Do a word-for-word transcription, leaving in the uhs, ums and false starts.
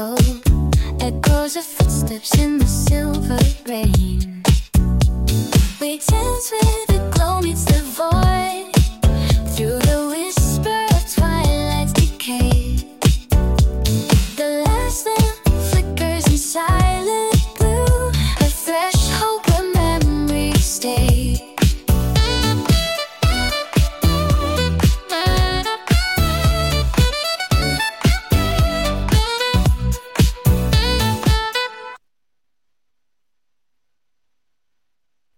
window, echoes of footsteps in the silver rain. We dance with